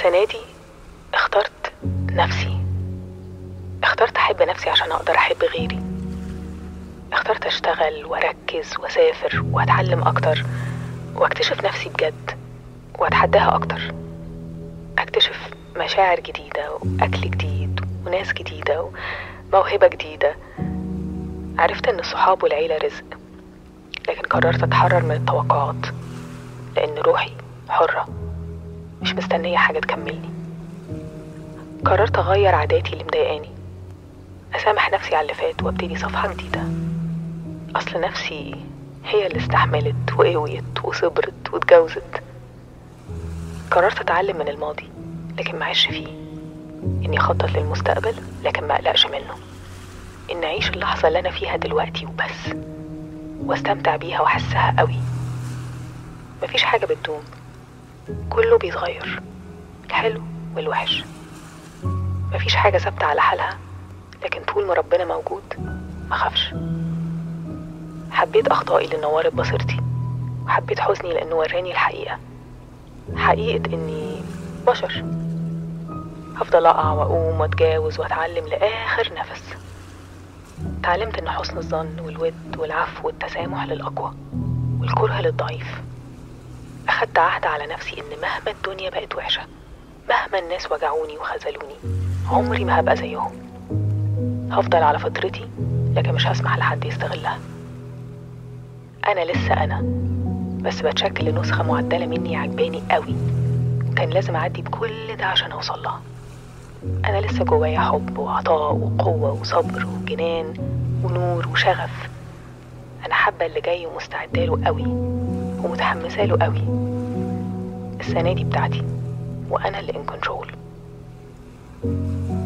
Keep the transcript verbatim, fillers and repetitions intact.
السنة دي اخترت نفسي، اخترت أحب نفسي عشان أقدر أحب غيري. اخترت أشتغل وأركز وأسافر وأتعلم أكتر وأكتشف نفسي بجد وأتحداها أكتر، أكتشف مشاعر جديدة وأكل جديد وناس جديدة وموهبة جديدة. عرفت إن الصحاب والعيلة رزق، لكن قررت أتحرر من التوقعات لأن روحي حرة مش مستنية حاجة تكملني. قررت أغير عاداتي اللي مضايقاني، أسامح نفسي على اللي فات وابتدي صفحة جديدة. أصل نفسي هي اللي استحملت وقويت وصبرت واتجوزت. قررت أتعلم من الماضي لكن ما عيش فيه، إني أخطط للمستقبل لكن ما أقلقش منه، إني أعيش اللحظة اللي أنا فيها دلوقتي وبس، واستمتع بيها وأحسها قوي. مفيش حاجة بتدوم، كله بيتغير، الحلو والوحش. مفيش حاجة ثابتة على حالها، لكن طول ما ربنا موجود ما خافش. حبيت أخطائي اللي نورت بصيرتي، وحبيت حزني لأنه وراني الحقيقة، حقيقة إني بشر، هفضل أقع وأقوم وأتجاوز وأتعلم لآخر نفس. تعلمت إن حسن الظن والود والعفو والتسامح للأقوى والكره للضعيف. أخدت عهد على نفسي إن مهما الدنيا بقت وحشة، مهما الناس وجعوني وخذلوني، عمري ما هبقى زيهم. هفضل على فطرتي لكن مش هسمح لحد يستغلها. أنا لسه أنا، بس بتشكل لنسخة معدلة مني عجباني قوي، وكان لازم أعدي بكل ده عشان أوصلها. أنا لسه جوايا حب وعطاء وقوة وصبر وجنان ونور وشغف. أنا حابة اللي جاي ومستعدة له قوي ومتحمسة له قوي. السنة دي بتاعتي وأنا اللي in control.